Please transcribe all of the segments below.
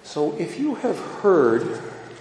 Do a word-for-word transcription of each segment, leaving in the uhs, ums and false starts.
So if you have heard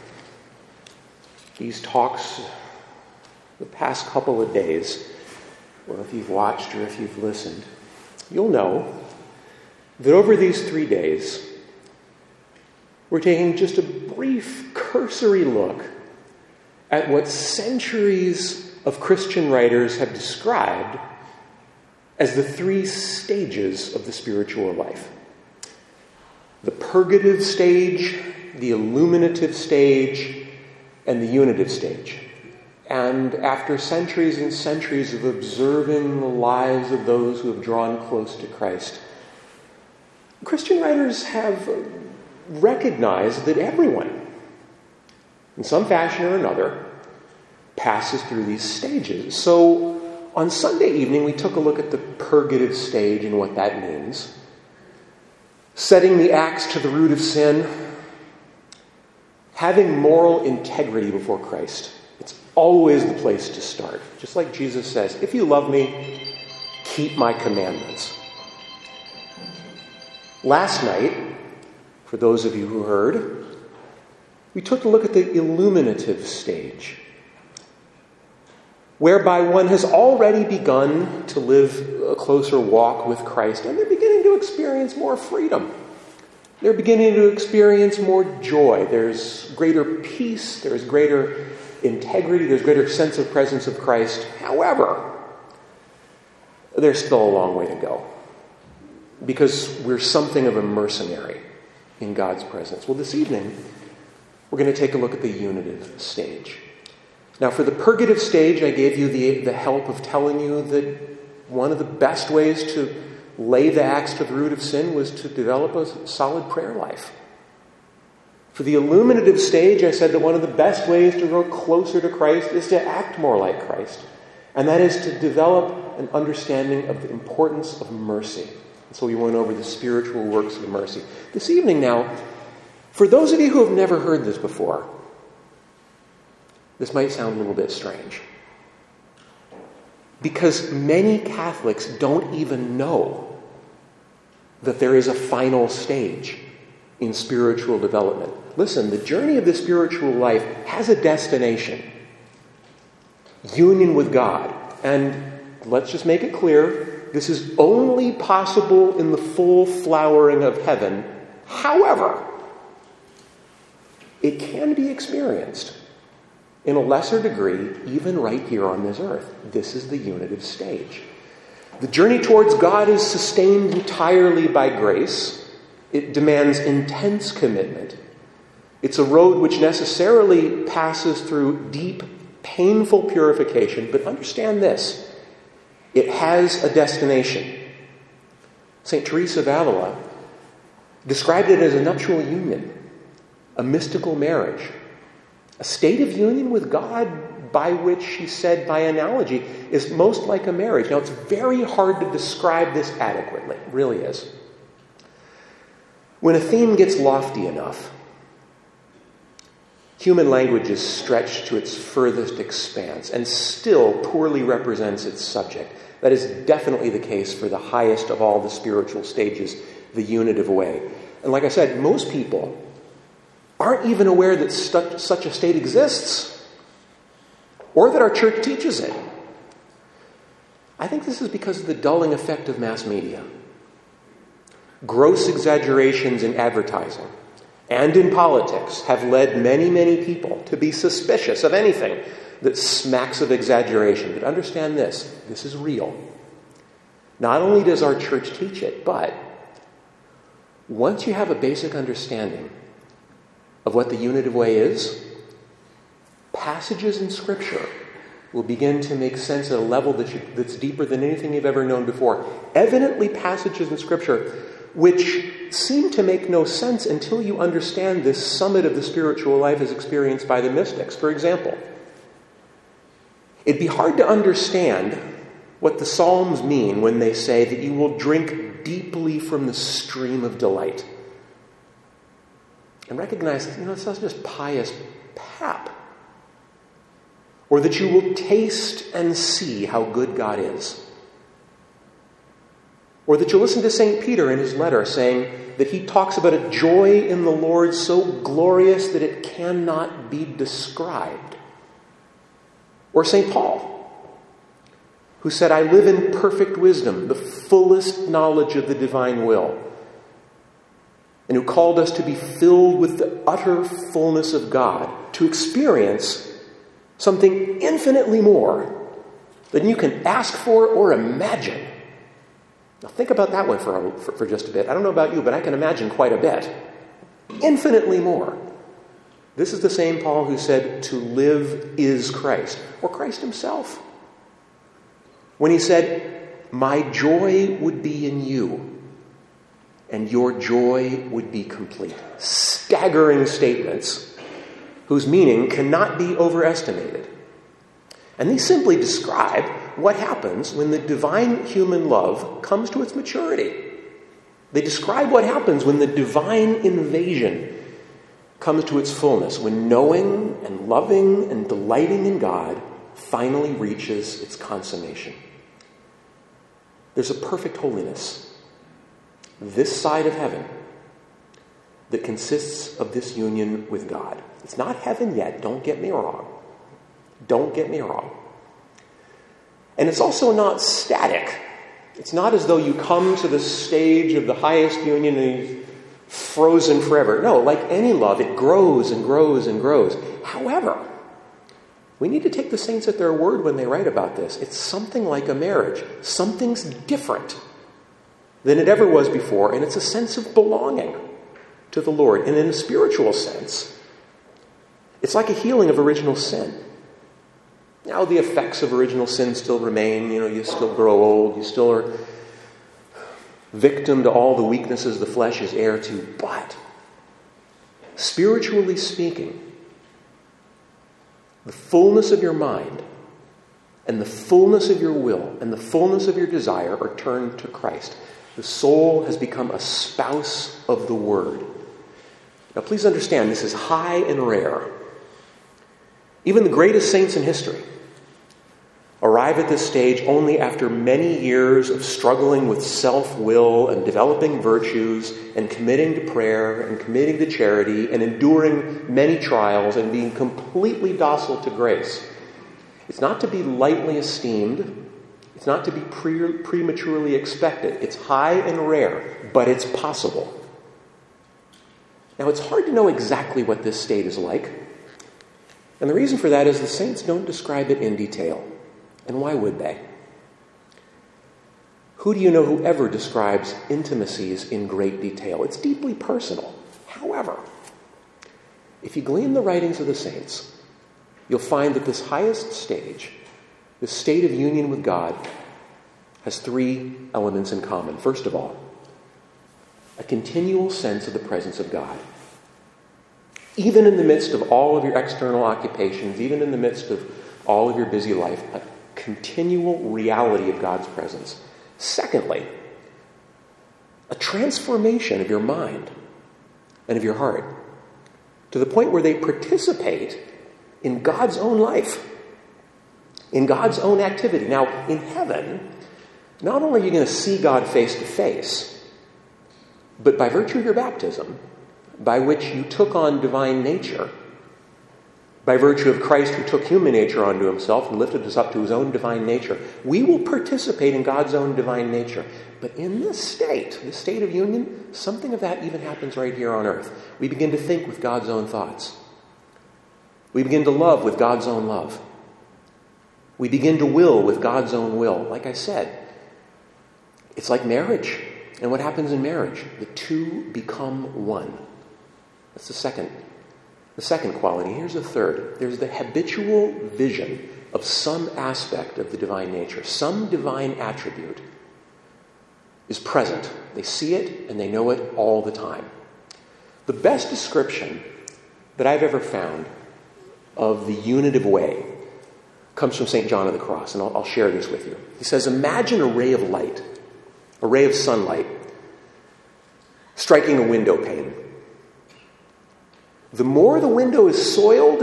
these talks the past couple of days, or if you've watched or if you've listened, you'll know that over these three days, we're taking just a brief, cursory look at what centuries of Christian writers have described as the three stages of the spiritual life. The purgative stage, the illuminative stage, and the unitive stage. And after centuries and centuries of observing the lives of those who have drawn close to Christ, Christian writers have recognized that everyone, in some fashion or another, passes through these stages. So on Sunday evening, we took a look at the purgative stage and what that means. Setting the axe to the root of sin, having moral integrity before Christ. It's always the place to start. Just like Jesus says, if you love me, keep my commandments. Last night, for those of you who heard, we took a look at the illuminative stage, whereby one has already begun to live a closer walk with Christ, and they're beginning to experience more freedom. They're beginning to experience more joy. There's greater peace, there's greater integrity, there's greater sense of presence of Christ. However, there's still a long way to go, because we're something of a mercenary in God's presence. Well, this evening, we're going to take a look at the unitive stage. Now, for the purgative stage, I gave you the, the help of telling you that one of the best ways to lay the axe to the root of sin was to develop a solid prayer life. For the illuminative stage, I said that one of the best ways to grow closer to Christ is to act more like Christ. And that is to develop an understanding of the importance of mercy. And so we went over the spiritual works of mercy. This evening now, for those of you who have never heard this before, this might sound a little bit strange, because many Catholics don't even know that there is a final stage in spiritual development. Listen, the journey of the spiritual life has a destination: union with God. And let's just make it clear, this is only possible in the full flowering of heaven. However, it can be experienced in a lesser degree, even right here on this earth. This is the unitive stage. The journey towards God is sustained entirely by grace. It demands intense commitment. It's a road which necessarily passes through deep, painful purification. But understand this: it has a destination. Saint Teresa of Avila described it as a nuptial union, a mystical marriage, a state of union with God by which, she said by analogy, is most like a marriage. Now, it's very hard to describe this adequately. It really is. When a theme gets lofty enough, human language is stretched to its furthest expanse and still poorly represents its subject. That is definitely the case for the highest of all the spiritual stages, the unitive way. And like I said, most people aren't even aware that stu- such a state exists, or that our church teaches it. I think this is because of the dulling effect of mass media. Gross exaggerations in advertising and in politics have led many, many people to be suspicious of anything that smacks of exaggeration. But understand this, this is real. Not only does our church teach it, but once you have a basic understanding of what the unitive way is, passages in Scripture will begin to make sense at a level that you, that's deeper than anything you've ever known before. Evidently, passages in Scripture which seem to make no sense until you understand this summit of the spiritual life as experienced by the mystics. For example, it'd be hard to understand what the Psalms mean when they say that you will drink deeply from the stream of delight. And recognize that, you know, it's not just pious pap. Or that you will taste and see how good God is. Or that you'll listen to Saint Peter in his letter saying that he talks about a joy in the Lord so glorious that it cannot be described. Or Saint Paul, who said, I live in perfect wisdom, the fullest knowledge of the divine will, and who called us to be filled with the utter fullness of God, to experience something infinitely more than you can ask for or imagine. Now think about that one for, for, for just a bit. I don't know about you, but I can imagine quite a bit. Infinitely more. This is the same Paul who said, to live is Christ, or Christ himself. When he said, my joy would be in you, and your joy would be complete. Staggering statements whose meaning cannot be overestimated. And these simply describe what happens when the divine human love comes to its maturity. They describe what happens when the divine invasion comes to its fullness, when knowing and loving and delighting in God finally reaches its consummation. There's a perfect holiness this side of heaven that consists of this union with God. It's not heaven yet, don't get me wrong. Don't get me wrong. And it's also not static. It's not as though you come to the stage of the highest union and you're frozen forever. No, like any love, it grows and grows and grows. However, we need to take the saints at their word when they write about this. It's something like a marriage. Something's different than it ever was before, and it's a sense of belonging to the Lord. And in a spiritual sense, it's like a healing of original sin. Now, the effects of original sin still remain. You know, you still grow old. You still are victim to all the weaknesses the flesh is heir to. But, spiritually speaking, the fullness of your mind and the fullness of your will and the fullness of your desire are turned to Christ. The soul has become a spouse of the Word. Now, please understand, this is high and rare. Even the greatest saints in history arrive at this stage only after many years of struggling with self-will and developing virtues and committing to prayer and committing to charity and enduring many trials and being completely docile to grace. It's not to be lightly esteemed. It's not to be pre- prematurely expected. It's high and rare, but it's possible. Now, it's hard to know exactly what this state is like. And the reason for that is the saints don't describe it in detail. And why would they? Who do you know who ever describes intimacies in great detail? It's deeply personal. However, if you glean the writings of the saints, you'll find that this highest stage, this state of union with God, has three elements in common. First of all, a continual sense of the presence of God. Even in the midst of all of your external occupations, even in the midst of all of your busy life, a continual reality of God's presence. Secondly, a transformation of your mind and of your heart to the point where they participate in God's own life, in God's own activity. Now, in heaven, not only are you going to see God face to face, but by virtue of your baptism, by which you took on divine nature, by virtue of Christ who took human nature onto himself and lifted us up to his own divine nature, we will participate in God's own divine nature. But in this state, this state of union, something of that even happens right here on earth. We begin to think with God's own thoughts. We begin to love with God's own love. We begin to will with God's own will. Like I said, it's like marriage. And what happens in marriage? The two become one. That's the second The second quality. Here's the third. There's the habitual vision of some aspect of the divine nature. Some divine attribute is present. They see it and they know it all the time. The best description that I've ever found of the unitive way comes from Saint John of the Cross, and I'll, I'll share this with you. He says, imagine a ray of light, a ray of sunlight, striking a window pane. The more the window is soiled,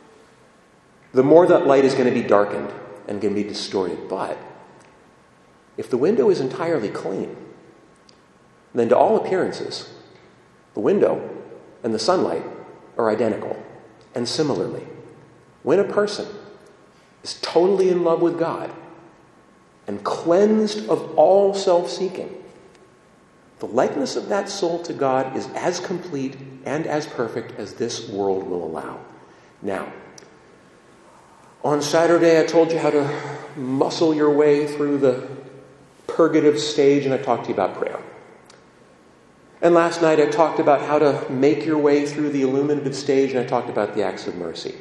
the more that light is going to be darkened and going to be distorted. But If the window is entirely clean, then to all appearances, the window and the sunlight are identical. And similarly, when a person is totally in love with God and cleansed of all self-seeking, the likeness of that soul to God is as complete and as perfect as this world will allow. Now, on Saturday I told you how to muscle your way through the purgative stage, and I talked to you about prayer. And last night I talked about how to make your way through the illuminative stage, and I talked about the acts of mercy.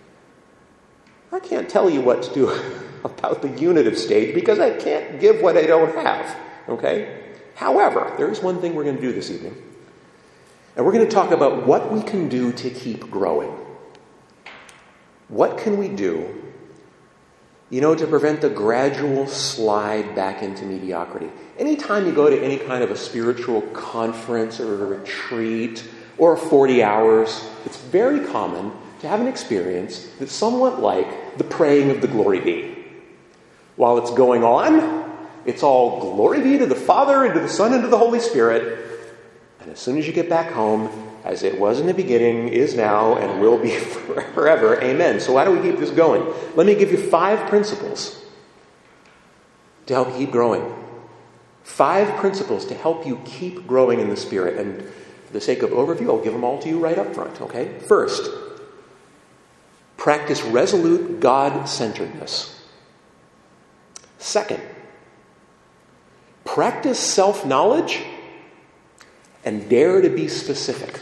I can't tell you what to do about the unitive stage because I can't give what I don't have, okay? However, there is one thing we're going to do this evening, and we're going to talk about what we can do to keep growing. What can we do, you know, to prevent the gradual slide back into mediocrity? Anytime you go to any kind of a spiritual conference or a retreat or forty hours, it's very common to have an experience that's somewhat like the praying of the glory be. While it's going on, it's all glory be to the Father and to the Son and to the Holy Spirit. And as soon as you get back home, as it was in the beginning, is now, and will be forever, amen. So why do we keep this going? Let me give you five principles to help keep growing. Five principles to help you keep growing in the Spirit. And for the sake of overview, I'll give them all to you right up front, okay? First, practice resolute God-centeredness. Second, practice self-knowledge and dare to be specific.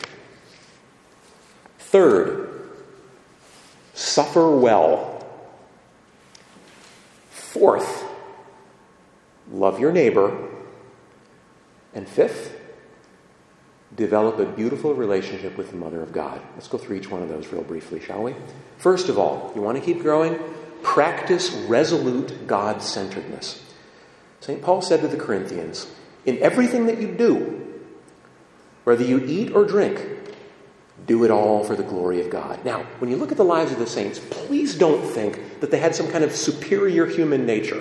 Third, suffer well. Fourth, love your neighbor. And fifth, develop a beautiful relationship with the Mother of God. Let's go through each one of those real briefly, shall we? First of all, you want to keep growing? Practice resolute God-centeredness. Saint Paul said to the Corinthians, in everything that you do, whether you eat or drink, do it all for the glory of God. Now, when you look at the lives of the saints, please don't think that they had some kind of superior human nature.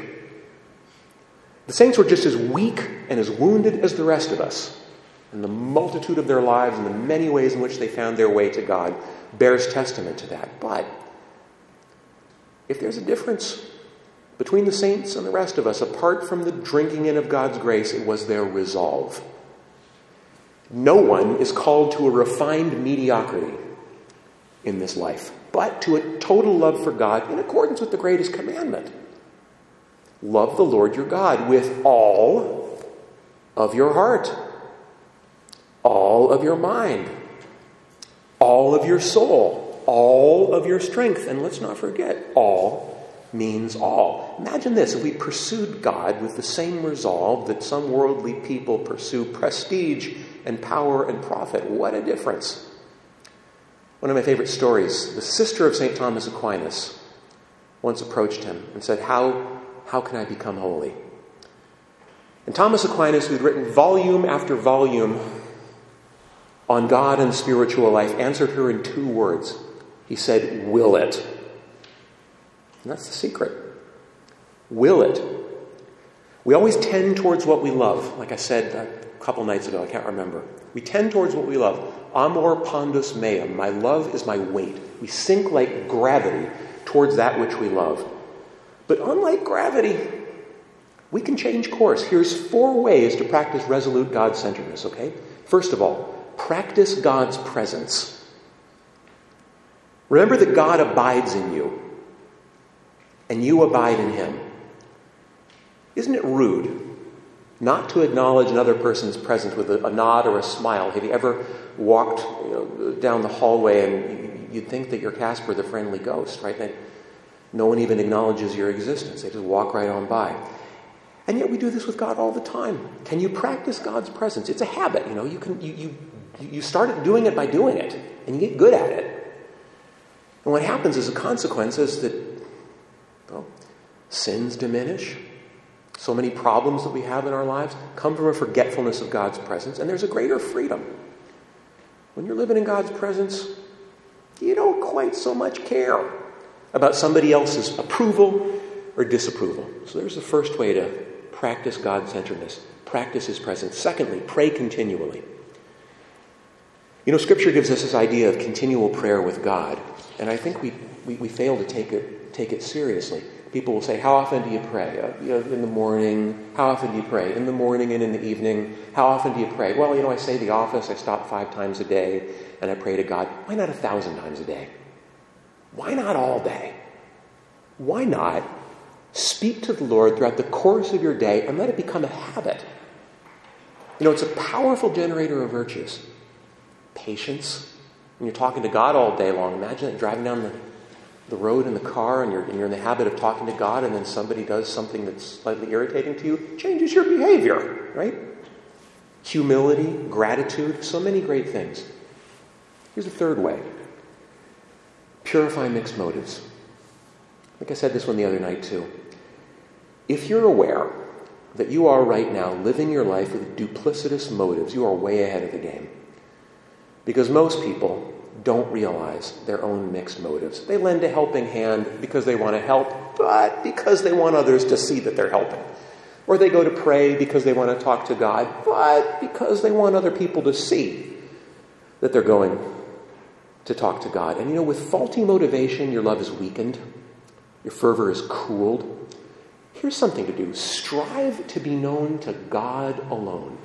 The saints were just as weak and as wounded as the rest of us. And the multitude of their lives and the many ways in which they found their way to God bears testament to that. But if there's a difference between the saints and the rest of us, apart from the drinking in of God's grace, it was their resolve. No one is called to a refined mediocrity in this life, but to a total love for God in accordance with the greatest commandment. Love the Lord your God with all of your heart, all of your mind, all of your soul, all of your strength. And let's not forget, all means all. Imagine this, if we pursued God with the same resolve that some worldly people pursue prestige and power and profit. What a difference. One of my favorite stories, the sister of Saint Thomas Aquinas once approached him and said, how, how can I become holy? And Thomas Aquinas, who'd written volume after volume on God and spiritual life, answered her in two words. He said, will it. And that's the secret. Will it. We always tend towards what we love. Like I said a couple nights ago, I can't remember. We tend towards what we love. Amor pondus meum. My love is my weight. We sink like gravity towards that which we love. But unlike gravity, we can change course. Here's four ways to practice resolute God-centeredness, okay? First of all, practice God's presence. Remember that God abides in you, and you abide in him. Isn't it rude not to acknowledge another person's presence with a, a nod or a smile? Have you ever walked you know, down the hallway and you'd think that you're Casper the Friendly Ghost, right? That no one even acknowledges your existence. They just walk right on by. And yet we do this with God all the time. Can you practice God's presence? It's a habit, you know. You can you you you start doing it by doing it, and you get good at it. And what happens as a consequence is that, well, sins diminish. So many problems that we have in our lives come from a forgetfulness of God's presence, and there's a greater freedom. When you're living in God's presence, you don't quite so much care about somebody else's approval or disapproval. So there's the first way to Practice God-centeredness. Practice His presence. Secondly, pray continually. You know, Scripture gives us this idea of continual prayer with God, and I think we, we, we fail to take it, take it seriously. People will say, how often do you pray? Uh, you know, in the morning. How often do you pray? In the morning and in the evening. How often do you pray? Well, you know, I say the office, I stop five times a day, and I pray to God. Why not a thousand times a day? Why not all day? Why not speak to the Lord throughout the course of your day and let it become a habit? You know, it's a powerful generator of virtues. Patience. When you're talking to God all day long, imagine it driving down the the road in the car and you're, and you're in the habit of talking to God, and then somebody does something that's slightly irritating to you, changes your behavior, right? Humility, gratitude, so many great things. Here's a third way. Purify mixed motives. I think I said this one the other night too. If you're aware that you are right now living your life with duplicitous motives, you are way ahead of the game. Because most people don't realize their own mixed motives. They lend a helping hand because they want to help, but because they want others to see that they're helping. Or they go to pray because they want to talk to God, but because they want other people to see that they're going to talk to God. And you know, with faulty motivation, your love is weakened. Your fervor is cooled. Here's something to do. Strive to be known to God alone.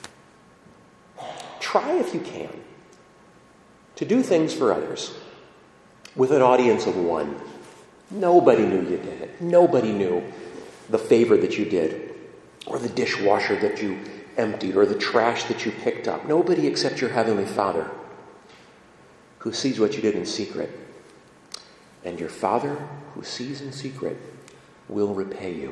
Try, if you can, to do things for others with an audience of one. Nobody knew you did it. Nobody knew the favor that you did, or the dishwasher that you emptied, or the trash that you picked up. Nobody except your Heavenly Father, who sees what you did in secret. And your Father, who sees in secret, will repay you.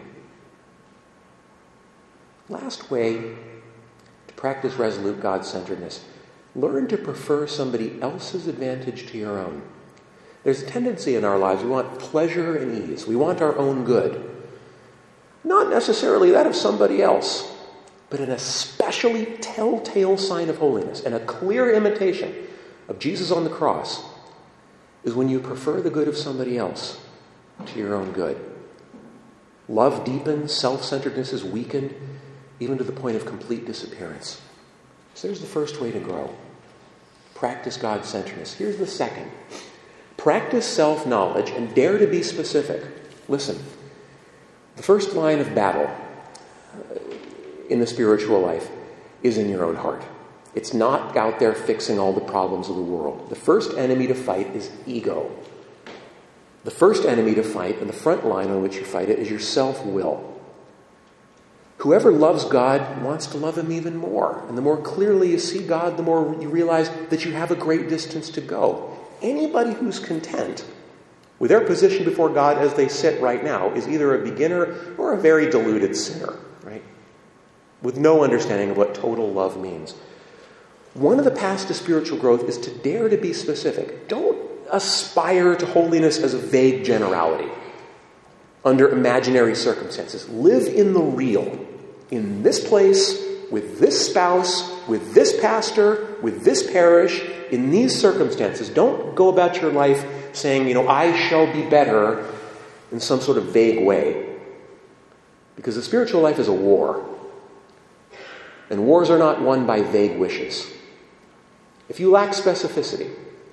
Last way to practice resolute God-centeredness. Learn to prefer somebody else's advantage to your own. There's a tendency in our lives, we want pleasure and ease. We want our own good. Not necessarily that of somebody else, but an especially telltale sign of holiness and a clear imitation of Jesus on the cross is when you prefer the good of somebody else to your own good. Love deepens, self-centeredness is weakened, even to the point of complete disappearance. So there's the first way to grow. Practice God-centeredness. Here's the second. Practice self-knowledge and dare to be specific. Listen, the first line of battle in the spiritual life is in your own heart. It's not out there fixing all the problems of the world. The first enemy to fight is ego. The first enemy to fight, and the front line on which you fight it, is your self-will. Whoever loves God wants to love Him even more. And the more clearly you see God, the more you realize that you have a great distance to go. Anybody who's content with their position before God as they sit right now is either a beginner or a very deluded sinner, right? With no understanding of what total love means. One of the paths to spiritual growth is to dare to be specific. Don't aspire to holiness as a vague generality under imaginary circumstances. Live in the real. In this place, with this spouse, with this pastor, with this parish, in these circumstances. Don't go about your life saying, you know, I shall be better in some sort of vague way. Because the spiritual life is a war. And wars are not won by vague wishes. If you lack specificity,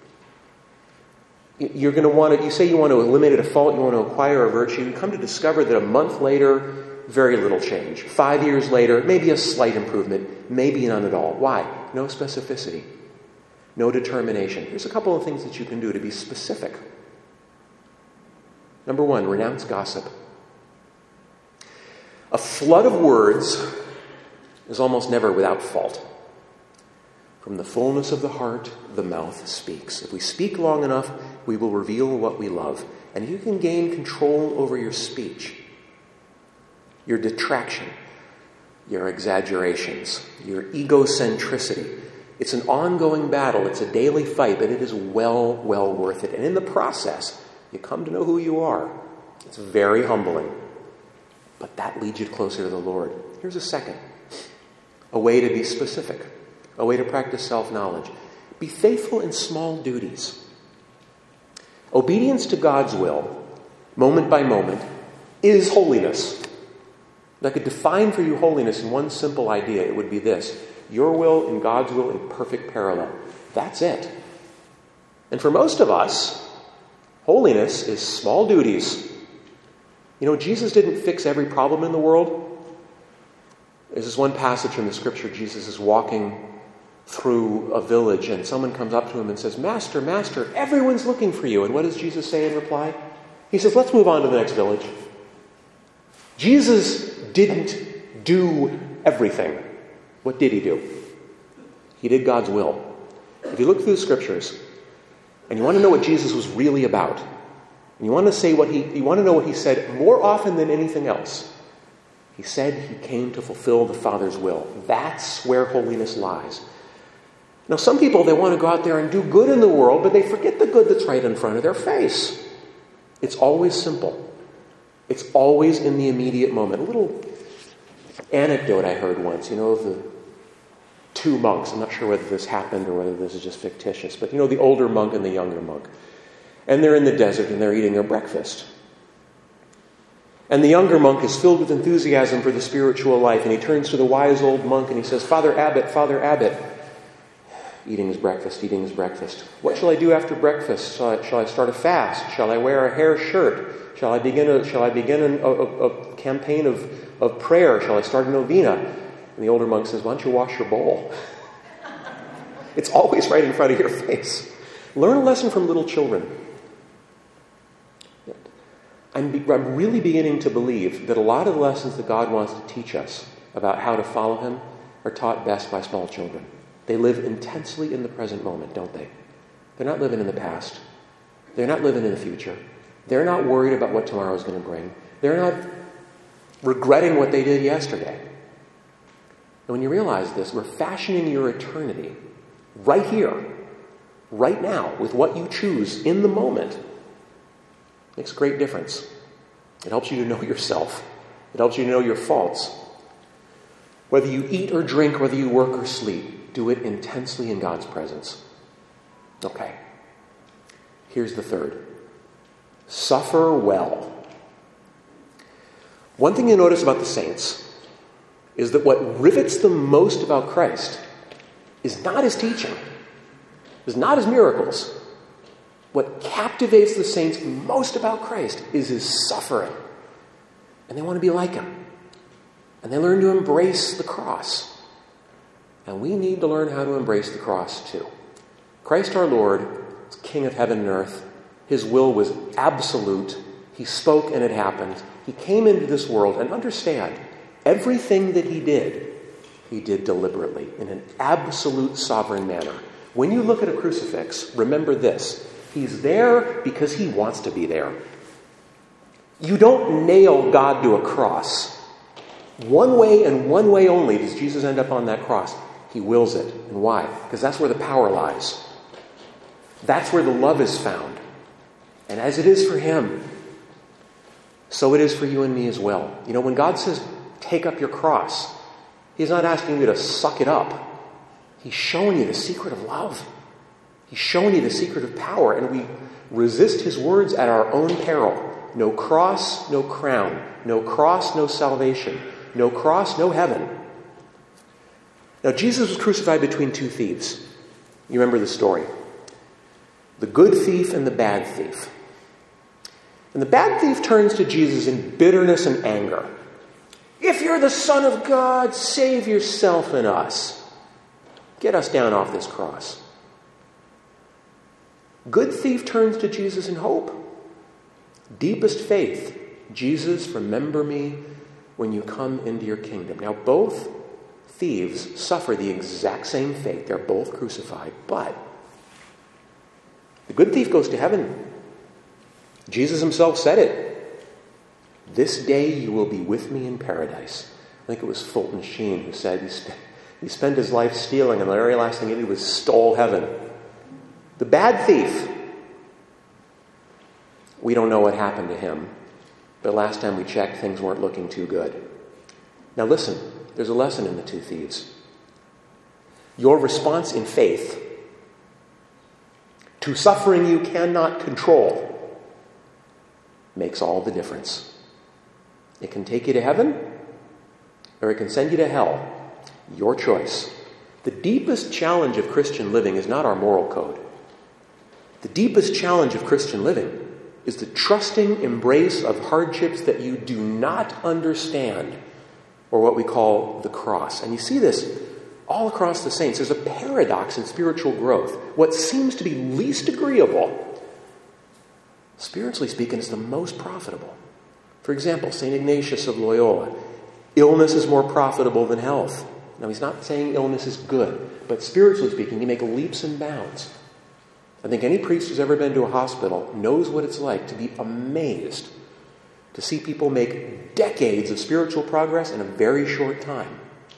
you're going to want to, you say you want to eliminate a fault, you want to acquire a virtue, you come to discover that a month later, very little change. Five years later, maybe a slight improvement, maybe none at all. Why? No specificity. No determination. Here's a couple of things that you can do to be specific. Number one, renounce gossip. A flood of words is almost never without fault. From the fullness of the heart, the mouth speaks. If we speak long enough, we will reveal what we love. And you can gain control over your speech, your detraction, your exaggerations, your egocentricity. It's an ongoing battle. It's a daily fight, but it is well, well worth it. And in the process, you come to know who you are. It's very humbling. But that leads you closer to the Lord. Here's a second. A way to be specific. A way to practice self-knowledge. Be faithful in small duties. Obedience to God's will, moment by moment, is holiness. If I could define for you holiness in one simple idea, it would be this: your will and God's will in perfect parallel. That's it. And for most of us, holiness is small duties. You know, Jesus didn't fix every problem in the world. There's this one passage in the scripture. Jesus is walking through a village and someone comes up to him and says, "Master, Master, everyone's looking for you." And what does Jesus say in reply? He says, "Let's move on to the next village." Jesus didn't do everything. What did he do? He did God's will. If you look through the scriptures and you want to know what Jesus was really about, and you want to say what he you want to know what he said more often than anything else, he said he came to fulfill the Father's will. That's where holiness lies. Now, some people, they want to go out there and do good in the world, but they forget the good that's right in front of their face. It's always simple. It's always in the immediate moment. A little anecdote I heard once, you know, of the two monks. I'm not sure whether this happened or whether this is just fictitious, but you know, the older monk and the younger monk. And they're in the desert and they're eating their breakfast. And the younger monk is filled with enthusiasm for the spiritual life, and he turns to the wise old monk and he says, "Father Abbot, Father Abbot," eating his breakfast, eating his breakfast. "What shall I do after breakfast? Shall I, shall I start a fast? Shall I wear a hair shirt? Shall I begin a shall I begin a, a, a campaign of, of prayer? Shall I start a novena?" And the older monk says, "Why don't you wash your bowl?" It's always right in front of your face. Learn a lesson from little children. I'm, be, I'm really beginning to believe that a lot of the lessons that God wants to teach us about how to follow him are taught best by small children. They live intensely in the present moment, don't they? They're not living in the past. They're not living in the future. They're not worried about what tomorrow is going to bring. They're not regretting what they did yesterday. And when you realize this, we're fashioning your eternity right here, right now, with what you choose in the moment. Makes a great difference. It helps you to know yourself. It helps you to know your faults. Whether you eat or drink, whether you work or sleep, do it intensely in God's presence. Okay. Here's the third. Suffer well. One thing you notice about the saints is that what rivets them most about Christ is not his teaching, is not his miracles. What captivates the saints most about Christ is his suffering. And they want to be like him. And they learn to embrace the cross. And we need to learn how to embrace the cross too. Christ our Lord is King of heaven and earth. His will was absolute. He spoke and it happened. He came into this world, and understand, everything that he did, he did deliberately, in an absolute sovereign manner. When you look at a crucifix, remember this. He's there because he wants to be there. You don't nail God to a cross. One way and one way only does Jesus end up on that cross. He wills it. And why? Because that's where the power lies. That's where the love is found. And as it is for him, so it is for you and me as well. You know, when God says, take up your cross, he's not asking you to suck it up. He's showing you the secret of love. He's showing you the secret of power. And we resist his words at our own peril. No cross, no crown. No cross, no salvation. No cross, no heaven. Now, Jesus was crucified between two thieves. You remember the story. The good thief and the bad thief. And the bad thief turns to Jesus in bitterness and anger. If you're the Son of God, save yourself and us. Get us down off this cross. Good thief turns to Jesus in hope. Deepest faith. Jesus, remember me when you come into your kingdom. Now, both thieves suffer the exact same fate. They're both crucified. But the good thief goes to heaven. Jesus himself said it. This day you will be with me in paradise. I think it was Fulton Sheen who said he, sp- he spent his life stealing, and the very last thing he did was stole heaven. The bad thief, we don't know what happened to him. But last time we checked, things weren't looking too good. Now listen, there's a lesson in the two thieves. Your response in faith to suffering you cannot control makes all the difference. It can take you to heaven, or it can send you to hell. Your choice. The deepest challenge of Christian living is not our moral code. The deepest challenge of Christian living is the trusting embrace of hardships that you do not understand, or what we call the cross. And you see this all across the saints. There's a paradox in spiritual growth. What seems to be least agreeable, spiritually speaking, is the most profitable. For example, Saint Ignatius of Loyola. Illness is more profitable than health. Now, he's not saying illness is good, but spiritually speaking, you make leaps and bounds. I think any priest who's ever been to a hospital knows what it's like to be amazed to see people make decades of spiritual progress in a very short time.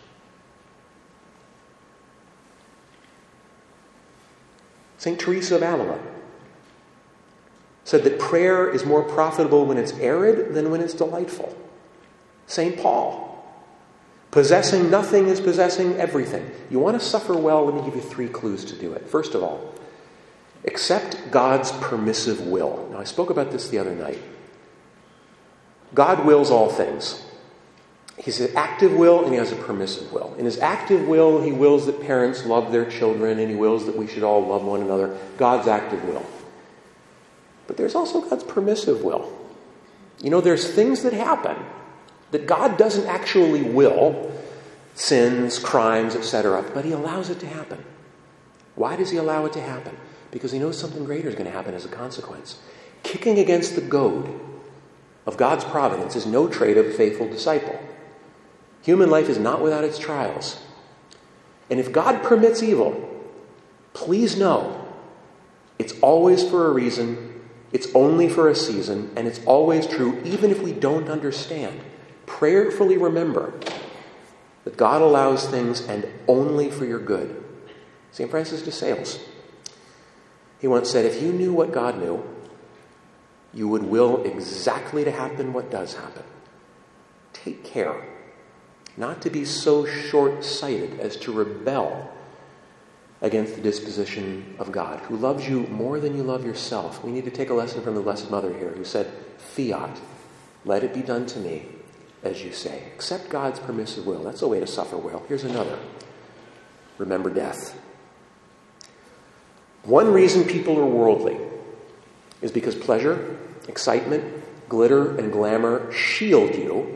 Saint Teresa of Avila said that prayer is more profitable when it's arid than when it's delightful. Saint Paul, possessing nothing is possessing everything. You want to suffer well? Let me give you three clues to do it. First of all, accept God's permissive will. Now, I spoke about this the other night. God wills all things. He has an active will and he has a permissive will. In his active will, he wills that parents love their children and he wills that we should all love one another. God's active will. But there's also God's permissive will. You know, there's things that happen that God doesn't actually will, sins, crimes, et cetera, but he allows it to happen. Why does he allow it to happen? Because he knows something greater is going to happen as a consequence. Kicking against the goad of God's providence is no trait of a faithful disciple. Human life is not without its trials. And if God permits evil, please know it's always for a reason, it's only for a season, and it's always true even if we don't understand. Prayerfully remember that God allows things and only for your good. Saint Francis de Sales, he once said, if you knew what God knew, you would will exactly to happen what does happen. Take care not to be so short-sighted as to rebel against the disposition of God, who loves you more than you love yourself. We need to take a lesson from the Blessed Mother here, who said, fiat, let it be done to me as you say. Accept God's permissive will. That's a way to suffer well. Here's another. Remember death. One reason people are worldly is because pleasure, excitement, glitter, and glamour shield you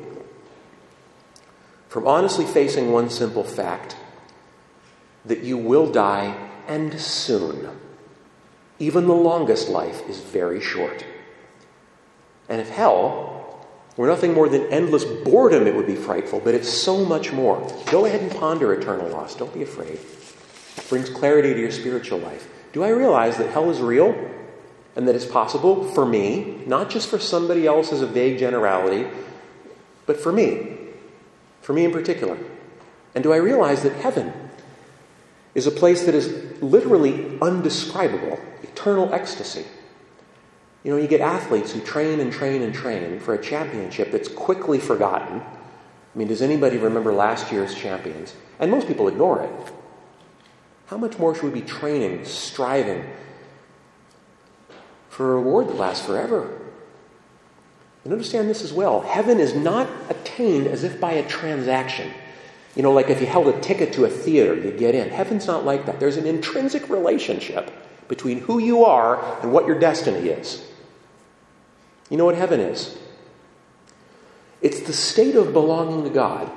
from honestly facing one simple fact, that you will die, and soon. Even the longest life is very short. And if hell were nothing more than endless boredom, it would be frightful, but it's so much more. Go ahead and ponder eternal loss. Don't be afraid. It brings clarity to your spiritual life. Do I realize that hell is real and that it's possible for me, not just for somebody else as a vague generality, but for me, for me in particular? And do I realize that heaven is a place that is literally undescribable, eternal ecstasy? You know, you get athletes who train and train and train for a championship that's quickly forgotten. I mean, does anybody remember last year's champions? And most people ignore it. How much more should we be training, striving for a reward that lasts forever? And understand this as well. Heaven is not attained as if by a transaction. You know, like if you held a ticket to a theater, you get in. Heaven's not like that. There's an intrinsic relationship between who you are and what your destiny is. You know what heaven is? It's the state of belonging to God,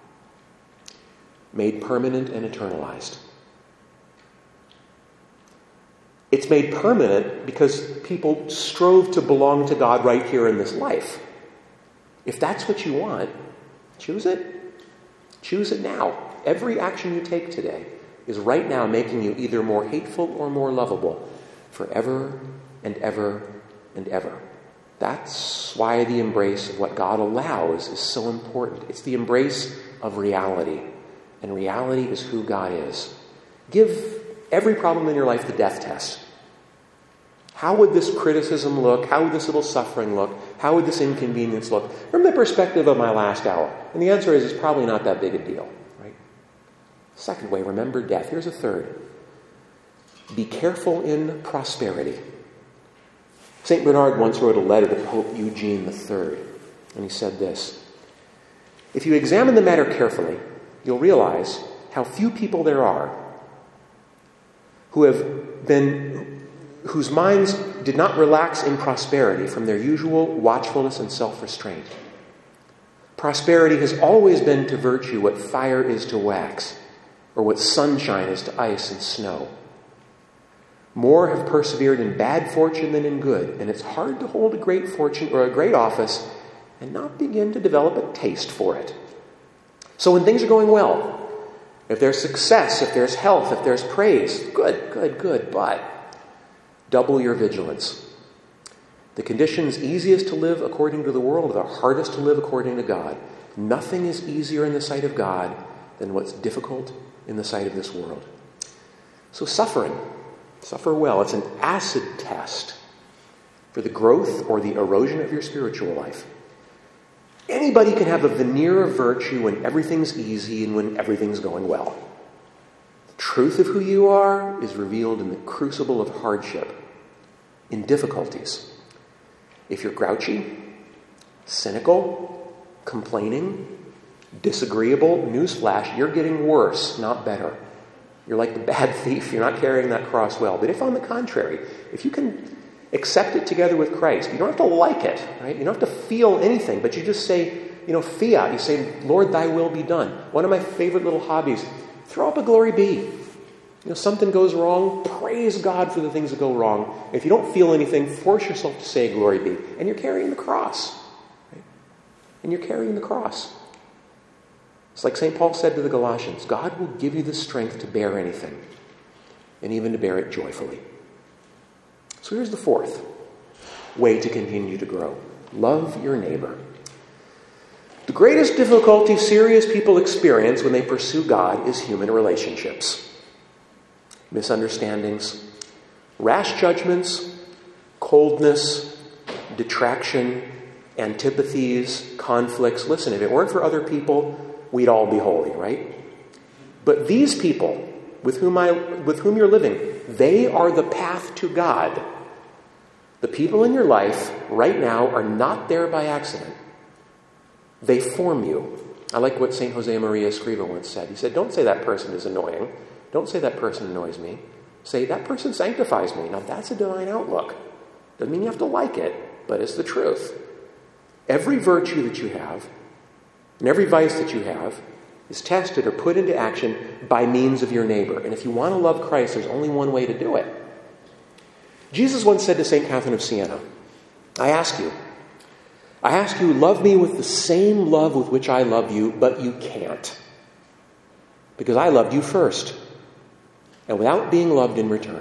made permanent and eternalized. It's made permanent because people strove to belong to God right here in this life. If that's what you want, choose it. Choose it now. Every action you take today is right now making you either more hateful or more lovable forever and ever and ever. That's why the embrace of what God allows is so important. It's the embrace of reality. And reality is who God is. Give every problem in your life the death test. How would this criticism look? How would this little suffering look? How would this inconvenience look? From the perspective of my last hour. And the answer is, it's probably not that big a deal. Right? Second way, remember death. Here's a third. Be careful in prosperity. Saint Bernard once wrote a letter to Pope Eugene the Third, and he said this: If you examine the matter carefully, you'll realize how few people there are who have been, whose minds did not relax in prosperity from their usual watchfulness and self-restraint. Prosperity has always been to virtue what fire is to wax, or what sunshine is to ice and snow. More have persevered in bad fortune than in good, and it's hard to hold a great fortune or a great office and not begin to develop a taste for it. So when things are going well, if there's success, if there's health, if there's praise, good, good, good, but double your vigilance. The conditions easiest to live according to the world are the hardest to live according to God. Nothing is easier in the sight of God than what's difficult in the sight of this world. So suffering, suffer well. It's an acid test for the growth or the erosion of your spiritual life. Anybody can have a veneer of virtue when everything's easy and when everything's going well. The truth of who you are is revealed in the crucible of hardship, in difficulties. If you're grouchy, cynical, complaining, disagreeable, newsflash, you're getting worse, not better. You're like the bad thief. You're not carrying that cross well. But if, on the contrary, if you can accept it together with Christ, you don't have to like it, right? You don't have to feel anything, but you just say, you know, fiat. You say, Lord, thy will be done. One of my favorite little hobbies, throw up a glory be. You know, something goes wrong, praise God for the things that go wrong. If you don't feel anything, force yourself to say glory be. And you're carrying the cross. Right? And you're carrying the cross. It's like Saint Paul said to the Galatians, God will give you the strength to bear anything, and even to bear it joyfully. So here's the fourth way to continue to grow. Love your neighbor. The greatest difficulty serious people experience when they pursue God is human relationships. Misunderstandings, rash judgments, coldness, detraction, antipathies, conflicts. Listen, if it weren't for other people, we'd all be holy, right? But these people with whom I, with whom you're living, they are the path to God. The people in your life right now are not there by accident. They form you. I like what Saint Jose Maria Escriva once said. He said, don't say that person is annoying. Don't say that person annoys me. Say, that person sanctifies me. Now, that's a divine outlook. Doesn't mean you have to like it, but it's the truth. Every virtue that you have, and every vice that you have, is tested or put into action by means of your neighbor. And if you want to love Christ, there's only one way to do it. Jesus once said to Saint Catherine of Siena, I ask you, I ask you, love me with the same love with which I love you, but you can't. Because I loved you first, and without being loved in return.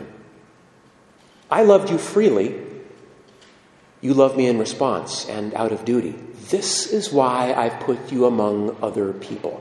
I loved you freely. You love me in response and out of duty. This is why I've put you among other people.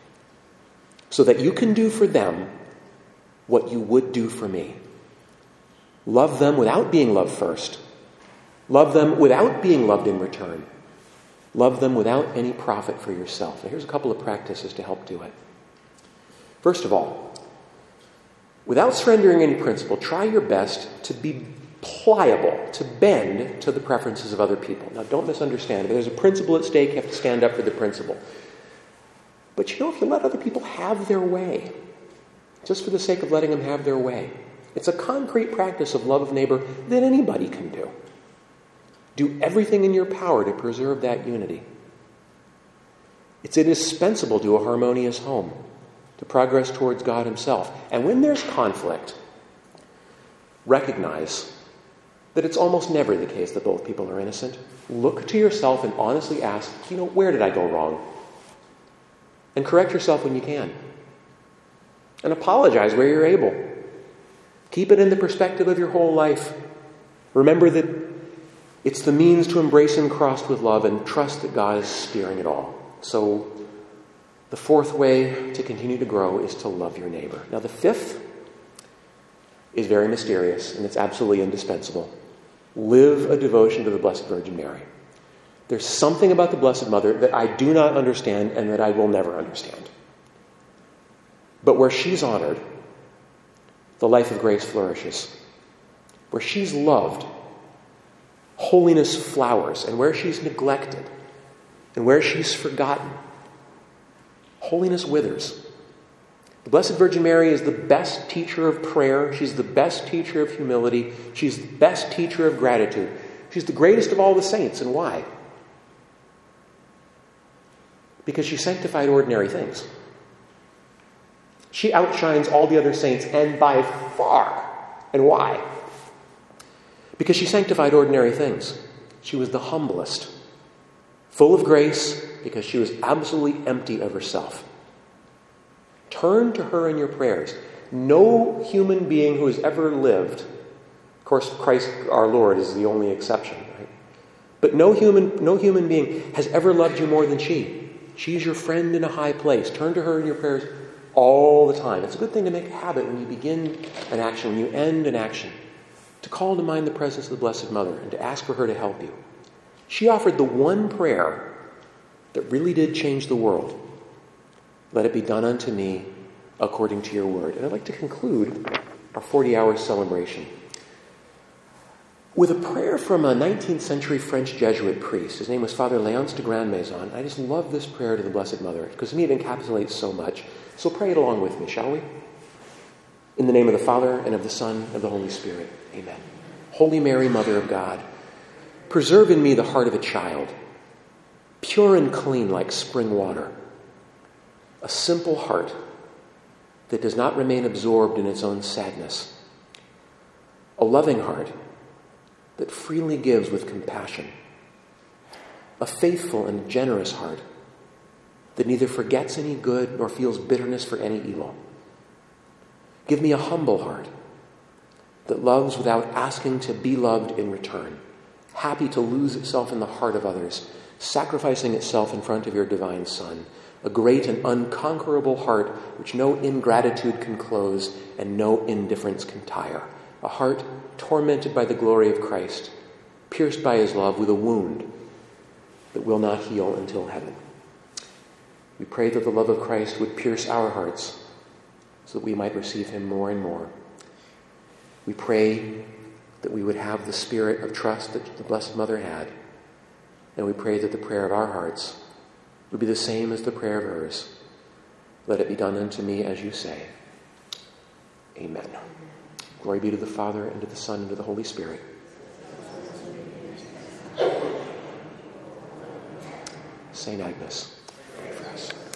So that you can do for them what you would do for me. Love them without being loved first. Love them without being loved in return. Love them without any profit for yourself. Now, here's a couple of practices to help do it. First of all, without surrendering any principle, try your best to be pliable, to bend to the preferences of other people. Now, don't misunderstand. If there's a principle at stake, you have to stand up for the principle. But you know, if you let other people have their way, just for the sake of letting them have their way, it's a concrete practice of love of neighbor that anybody can do. Do everything in your power to preserve that unity. It's indispensable to a harmonious home, to progress towards God himself. And when there's conflict, recognize that it's almost never the case that both people are innocent. Look to yourself and honestly ask, you know, where did I go wrong? And correct yourself when you can. And apologize where you're able. Keep it in the perspective of your whole life. Remember that it's the means to embrace him crossed with love, and trust that God is steering it all. So the fourth way to continue to grow is to love your neighbor. Now the fifth is very mysterious, and it's absolutely indispensable. Live a devotion to the Blessed Virgin Mary. There's something about the Blessed Mother that I do not understand and that I will never understand. But where she's honored, the life of grace flourishes. Where she's loved, holiness flowers. And where she's neglected, and where she's forgotten, holiness withers. The Blessed Virgin Mary is the best teacher of prayer. She's the best teacher of humility. She's the best teacher of gratitude. She's the greatest of all the saints. And why? Because she sanctified ordinary things. She outshines all the other saints, and by far. And why? Because she sanctified ordinary things. She was the humblest, full of grace, because she was absolutely empty of herself. Turn to her in your prayers. No human being who has ever lived, of course, Christ our Lord is the only exception, right? But no human, no human being has ever loved you more than she. She's your friend in a high place. Turn to her in your prayers all the time. It's a good thing to make a habit when you begin an action, when you end an action, to call to mind the presence of the Blessed Mother and to ask for her to help you. She offered the one prayer that really did change the world. Let it be done unto me according to your word. And I'd like to conclude our forty-hour celebration with a prayer from a nineteenth century French Jesuit priest. His name was Father Léonce de Grandmaison. I just love this prayer to the Blessed Mother because to me it encapsulates so much. So pray it along with me, shall we? In the name of the Father, and of the Son, and of the Holy Spirit. Amen. Holy Mary, Mother of God, preserve in me the heart of a child, pure and clean like spring water, a simple heart that does not remain absorbed in its own sadness, a loving heart that freely gives with compassion, a faithful and generous heart that neither forgets any good nor feels bitterness for any evil. Give me a humble heart that loves without asking to be loved in return, happy to lose itself in the heart of others, sacrificing itself in front of your divine Son, a great and unconquerable heart which no ingratitude can close and no indifference can tire, a heart tormented by the glory of Christ, pierced by his love with a wound that will not heal until heaven. We pray that the love of Christ would pierce our hearts so that we might receive him more and more. We pray that we would have the spirit of trust that the Blessed Mother had. And we pray that the prayer of our hearts would be the same as the prayer of hers. Let it be done unto me as you say. Amen. Glory be to the Father, and to the Son, and to the Holy Spirit. Saint Agnes.